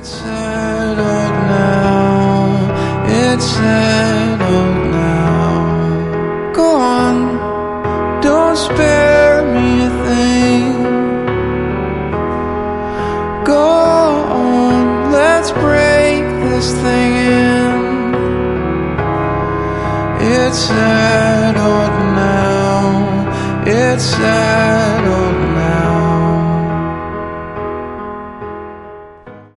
It's settled now, it's settled now. Go on, don't spare me a thing. Go on, let's break this thing in. It's settled now, it's settled.